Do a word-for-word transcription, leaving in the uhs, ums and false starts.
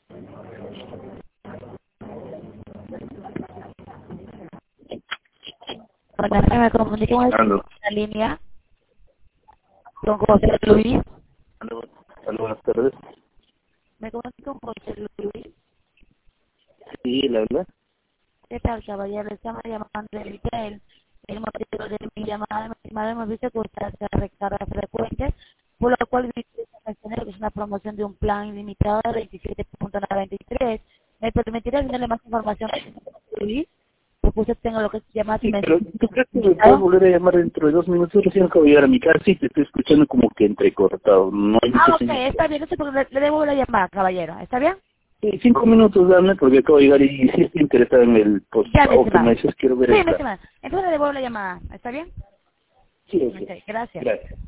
Bueno, me comuniqué con la línea con José Luis. Aló, aló, buenas tardes. Me comuniqué con José Luis. Sí, la verdad. ¿Qué tal, caballero? Estamos llamando de Mitel. El motivo de mi llamada, mi estimado, hemos visto que usted hace recargas frecuentes, por lo cual tener es una promoción de un plan ilimitado de veintisiete punto noventa y tres. ¿Me permitirá darle más información, Luis? Porque usted tenga lo que se llama... Sí, pero ¿tú crees que me puedes volver a llamar dentro de dos minutos? Recién acabo de llegar a mi casa y te estoy escuchando como que entrecortado. No hay Ah, mucha ok, señal. está bien, no sé por qué le, le debo la llamada, caballero. ¿Está bien? Sí, cinco minutos dame porque acabo de llegar y sí estoy interesado en el Ya, mi postpago que me estimado. dices, quiero ver Sí, el mi plan. estimado. Entonces le devuelvo la llamada. ¿Está bien? Sí, ok. Ok, gracias. Gracias.